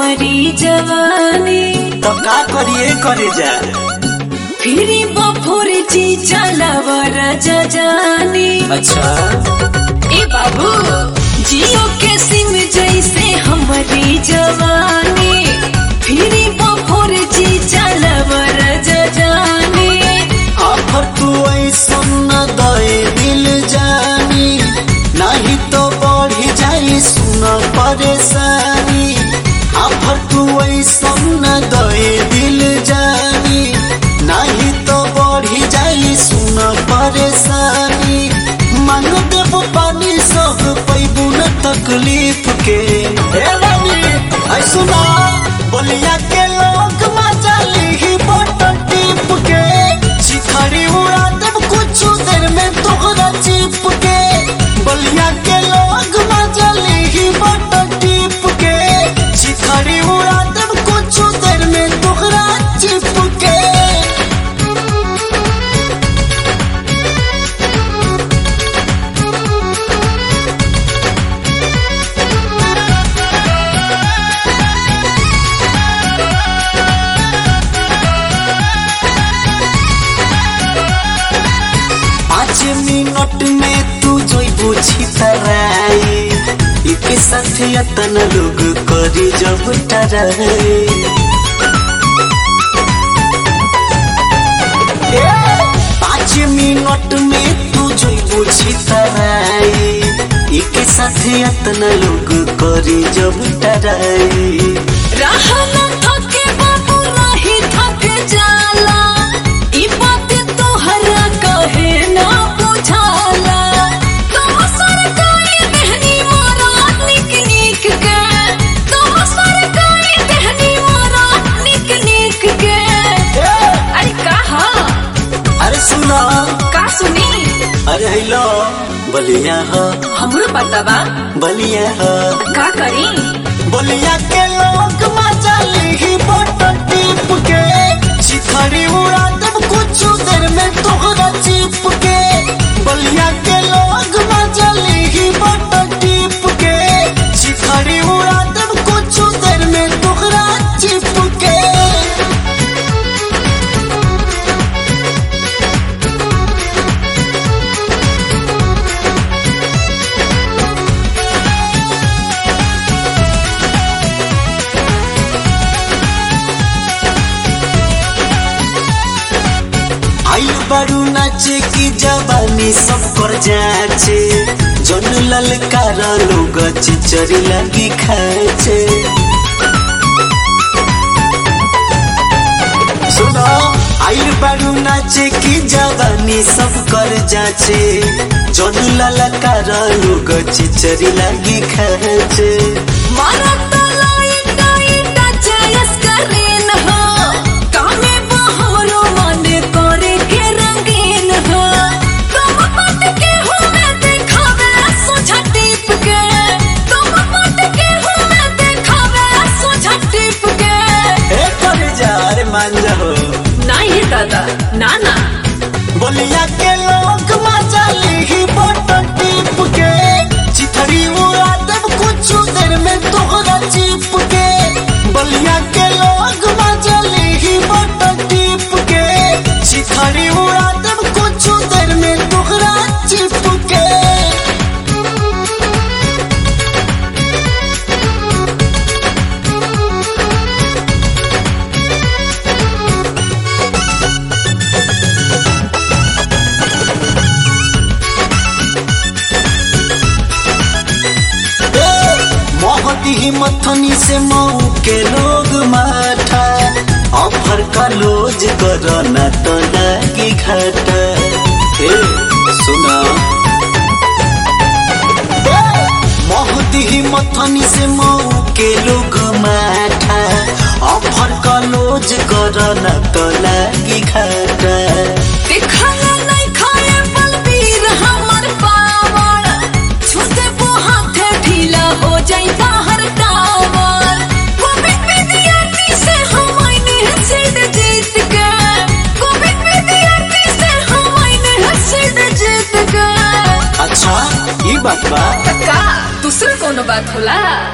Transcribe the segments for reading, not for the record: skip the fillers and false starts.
हमारी जवानी। तो का करिए करे जा फिरी बफोर जी चलावा राजा जानी। अच्छा ए बाबू जियो के सिम जैसे हमारी जवानी। फिरी बफोर जी चलावा राजा जानी। आफर तू ऐसा न दे दिल जानी, नहीं तो बढ़ जाई सुन परेशानी। आफर तू ऐसा न दे दिल जानी, नहीं तो बढ़ जाई सुन परेशानी। मांग देव पानी सब पैबू न तकलीफ के। ए रानी ऐ सुना बलिया के लोग मजा ली बटन टिप के। शिखरी उड़ा देव कुछ देर में तोहरा चिप के। बलिया के लोग मजा ली बटन टिप के। शिखरी उड़ा देव कुछ देर में तोहरा चिप के। मिनट में तू जोइबू छितराई, एक साथ यतन लोग करी जब टराई। 5 मिनट में तू जोइबू छितराई, एक साथ यतन लोग करी जब टराई। रहना थके बाबू नहीं थके जाला। ई बात तोहरा कहे ना बुझाला। तुम सरकारी बहनी मारा निक निक के। तुम सरकारी बहनी मारा निक निक के। अरे कहा अरे सुना का सुनी। अरे हेलो बलिया हो हमरो पता बा बलिया हो का करी। बलिया के लोग मजा ली बटन टिप के। शिखरी उड़ा देव कुछ देर में तोहरा चिप के। बलिया के लोग मजा ली बटन टिप के। शिखरी उड़ा देव कुछ देर में तोहरा चिप के। आई बड़ू नाचे की जवानी सब कर जाचे। जन ललकार लोग चिचरी लगी खाचे। सुनो आई बड़ू नाचे की जवानी सब कर जाचे। जन ललकार लोग चिचरी लगी खाचे। मारा तलाई टाई टचयस करेन हो। कामे बहरो मन करे के रंगीन हो। तुम पट के हो मैं देखावे सोझा टिप के। तुम पट के हो मैं देखावे सोझा टिप के। ए कर जा रे मान जा हो नहीं दादा ना ना। बलिया के लोग मजा ली बटन टिप के। चिथड़ी उड़ा देव कुछ देर में तोहरा चिप के। बलिया के लोग मजा ली बटन टिप के। चिथड़ी उड़ा देव कुछ देर में तोहरा चिप के। मोहती मथनी से मऊ के लोग माठा। ऑफर का लोज करो न तो लगी घाटा। ए सुना मोहती मथनी से मऊ के लोग माठा। ऑफर का लोज करो न तो लगी घाटा। दिखाना नहीं खाए बलबीर हमर पावर। छूते वो हाथे ढीला हो जाई बाहर टावर। कोविड विद्यार्थी से हम आईने सीध जीत के। कोविड विद्यार्थी से हम आईने सीध जीत के। अच्छा ई बात बा का दूसरा कोनो बात होला।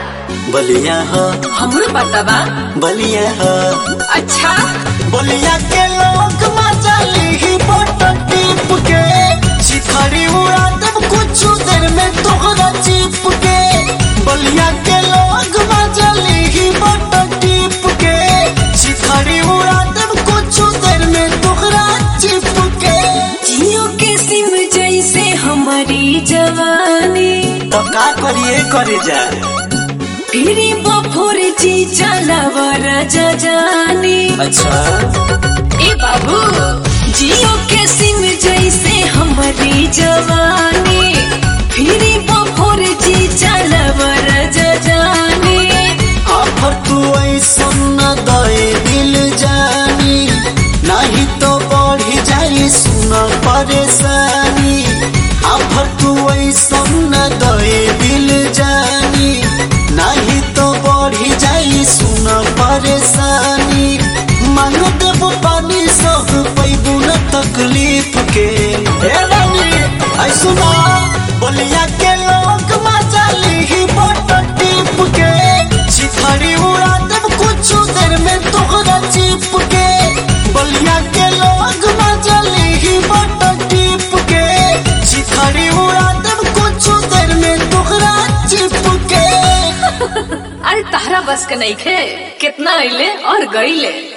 बलिया हो हमरो पता बा। बलिया हो अच्छा बलिया के लोग मजा ली फोटो टिप के शिखरी उड़ा देब कुछ देर में तोहरा चिप के बलिया के लोग मजा ली फोटो टिप के शिखरी उड़ा देब कुछ देर में तोहरा चिप के जियो के सिम जैसे हमारी जवानी तो का करिए करे जा फिरी बफोर जी चलावा राजा जानी। अच्छा ए बाबू जियो के सिम जैसे हमारी जवानी फिरी बफोर जी चलावा राजा जानी। आफर तू ऐसा न दे दिल जानी नहीं तो बढ़ जाई सुना परेशानी आफर तू ऐसा न दे दिल जानी नहीं तो बढ़ जाई सुना परेशानी मांग देव पानी सब पैबू न तकलीफ के ए रानी ऐ सुना बलिया के लोग मजा ली फोटो टिप के शिखरी उड़ा देब कुछ देर में तोहरा चिप के बलिया के लोग मजा ली फोटो टिप के शिखरी उड़ा देब कुछ देर में तोहरा चिप के अरे तहरा बस के नहीं खे कितना अइले और गईले।